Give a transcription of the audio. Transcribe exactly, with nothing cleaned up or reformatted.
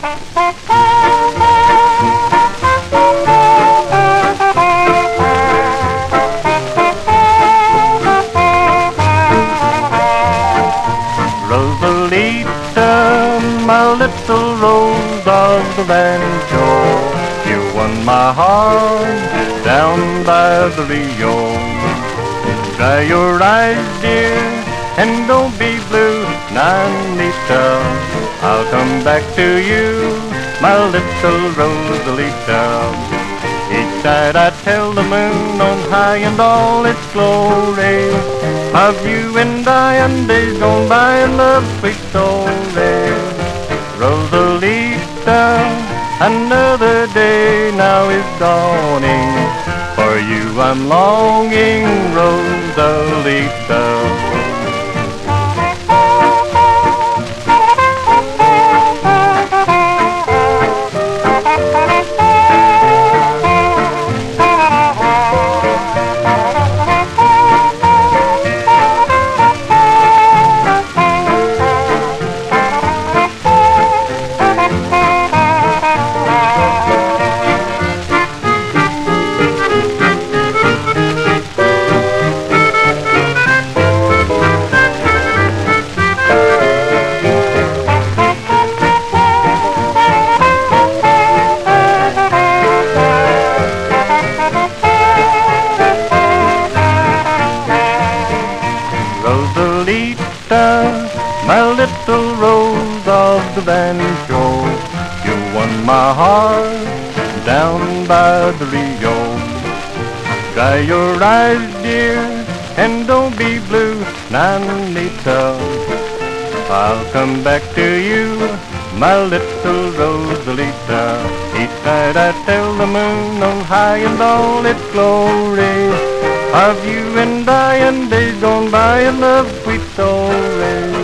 Rosalita, my little rose of the rancho, you won my heart down by the Rio. Dry your eyes, dear, and don't be blue, Nanita. I'll come back to you, my little Rosalita. Each night I tell the moon on high and all its glory of you and I and days gone by and love sweet story. Rosalita, another day now is dawning. For you I'm longing, Rosalita. Rosalita, my little rose of the banjo, you won my heart down by the Rio. Dry your eyes, dear, and don't be blue, Nanita. I'll come back to you, my little Rosalita. Each night I tell the moon on high and all its glory of you and I and days gone by and love sweet story.